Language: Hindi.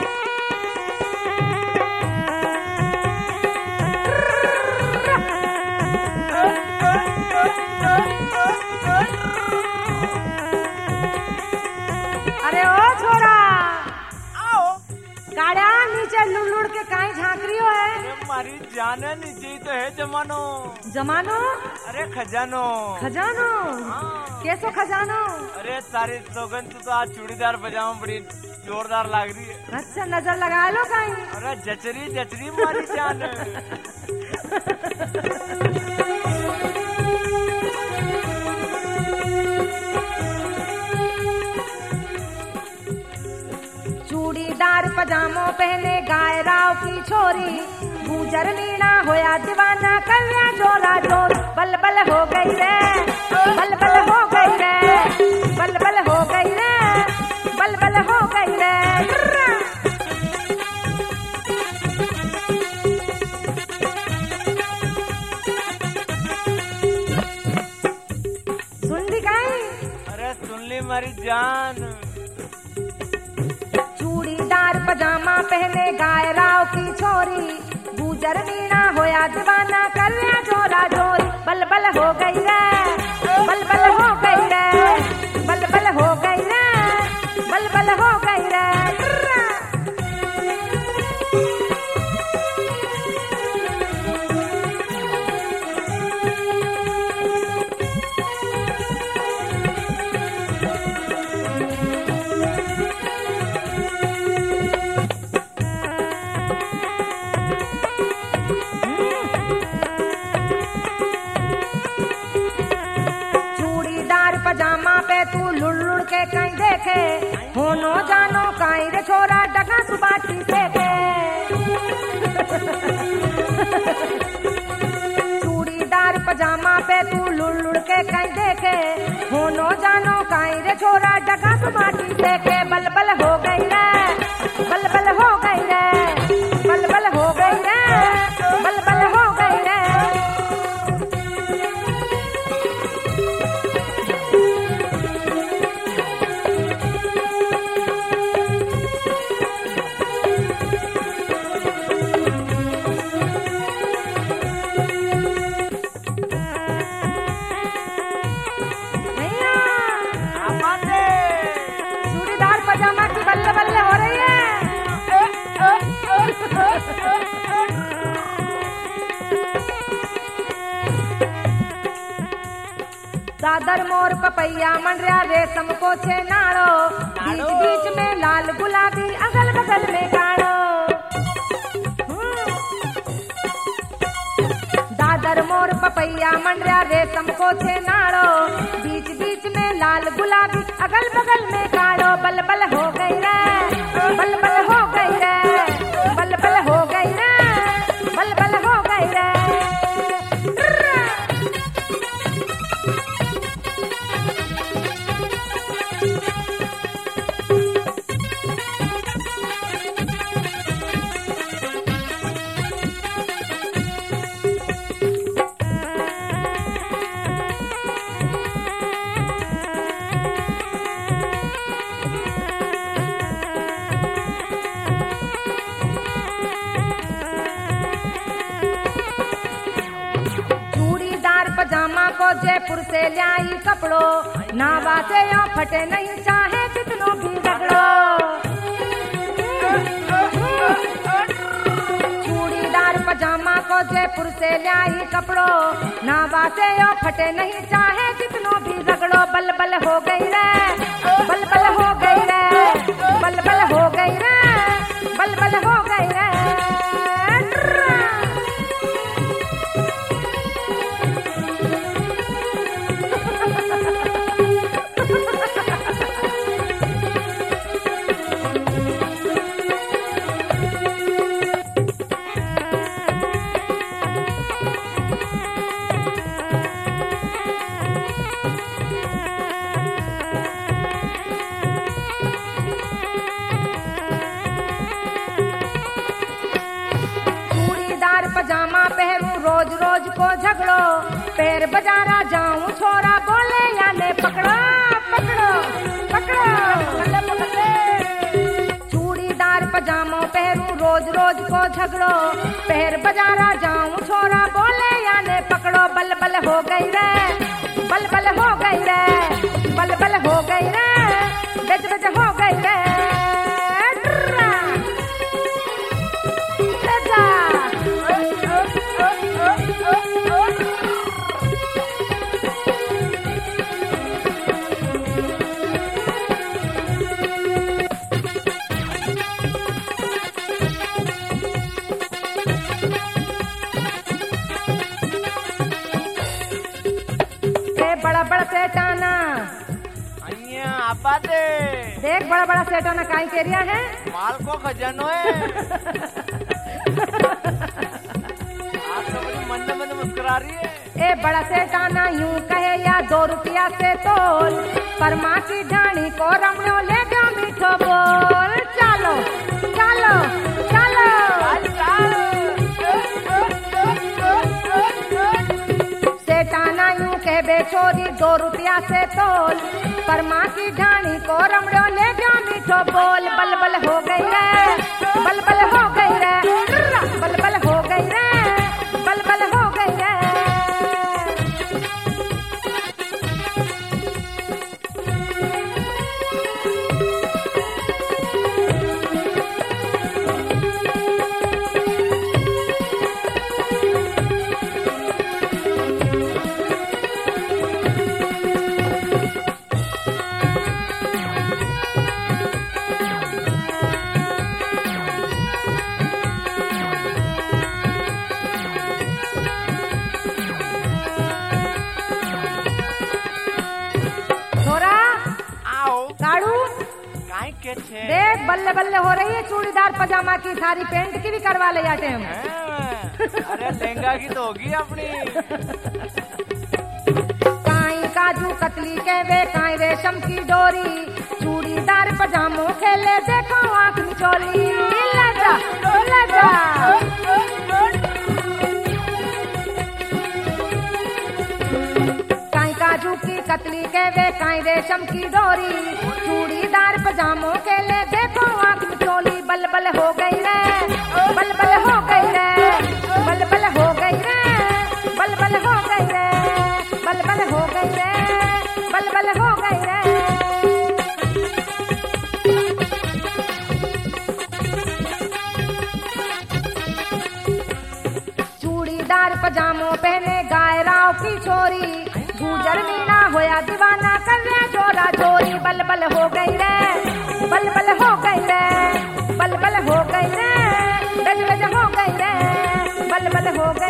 अरे ओ छोरा, आओ। गाड़ा नीचे लुड़ के काई झांक रही हो है? अरे मारी जान है, नीचे ही तो है जमानो। जमानो? अरे खजानो। खजानो? हाँ। कैसो खजानो? अरे तारी सौगंध, तू तो आज चूड़ीदार पजामा बड़ी जोरदार लग रही है। अच्छा, नजर लगा लो कहीं। अरे जचरी जचरी मारी जान। चूड़ीदार पजामो पहने गाय राव की छोरी, गुजर नीना होया दीवाना कन्या जोरा जोर। बल बल हो गई रे, बल बल हो गई रे, बल बल हो गई रे, बल बल हो गई रे। सुन ली काई? अरे सुन ली मारी जान। चूड़ीदार पजामा पहने गाय राव की छोरी, गुजर नीना होया दीवाना कन्या जोरा जोरी। बल बल हो गई रे, बल बल हो गई रे, बल बल हो गई रे, बल बल हो गई रे। पजामा पे तू लुड़ के कहीं देखे, होनो जानो काई रे छोरा डगा सुबाटी देखे। चूड़ीदार पजामा पे तू लुड़ के कहीं देखे, होनो जानो काई रे छोरा डगा सुबाटी देखे। बल बल हो गई रे, बल बल हो गई रे, बल बल हो गई रे, बल बल हो गई रे। चूड़ीदार पजामा की बल्ले बल्ले हो रही है। दादर मोर पपैया मंडरिया रेशम को छेनाड़ो, बीच बीच में लाल गुलाबी अगल बगल में गाड़ो। दादर मोर पपैया मंडरिया रेशम को छेनाड़ो, बीच बीच में लाल गुलाबी अगल बगल में गाड़ो। बल बल हो गई रे, बल बल हो गई रे, बल बल हो गई रे, बल बल हो गई रे। पजामा को जयपुर से लाई कपड़ो, नावा से यो फटे नहीं चाहे जितनो भी रगड़ो। चूड़ीदार पजामा को जयपुर से लाई कपड़ो, नावा से यो फटे नहीं चाहे जितनो भी रगड़ो। बल बल हो गई रे, बल बल हो गई रे, बल बल हो गई रे, बल बल हो गई रे। पजामा पहनूं रोज रोज को झगड़ो, पैर बजारा जाऊं छोरा बोले याने पकड़ो पकड़ो पकड़ो। चूड़ीदार पजामा को झगड़ो पैर बजारा जाऊं छोरा बोले याने पकड़ो बल बल हो गई रे बल बल हो गई रे बल बल हो गई रे बेच बेच हो गई रे बड़ा बड़ा सेठाना आपा दे देख बड़ा बड़ा सेठाना काई केरिया है माल को खजानो है आज तो बड़ी मंद मंद मुस्कुरा रही है ए बड़ा सेठाना यूं कहे या 2 रुपया से तोल पर माँ की ढाणी को रमणो ले गयो मीठो बोल चलो चलो चलो सेठाना यूं कह बेचोरी 2 रुपया से तोल पर माँ की ढाणी को रमड़ो ले गयो मीठो बोल बल बल हो गई रे बल बल हो गई रे बल बल हो गई रे बल बल हो गई रे देख बल्ले बल्ले हो रही है चूड़ीदार पजामा की सारी पेंट की भी करवा ले जाते हम अरे लहंगा की तो होगी अपनी काई काजू कतली के वे काई रेशम की डोरी चूड़ीदार पजामो खेले देखो आंख मिचोली लजा लजा काई काजू की कतली के वे काई रेशम की डोरी चूड़ीदार पजामो खेले देखो आंख मिचोली बल बल हो गई रे बल बल हो गई रे बल बल हो गई रे बल बल हो गई रे बल बल हो गई रे बल बल हो गई रे चूड़ीदार पजामो पहने गाय राव की छोरी गुजर मीना होया दीवाना कर रे जोरा जोरी बल बल हो गई रे बल बल हो गई रे बल बल हो गई रे गज गज हो गई रे बल बल हो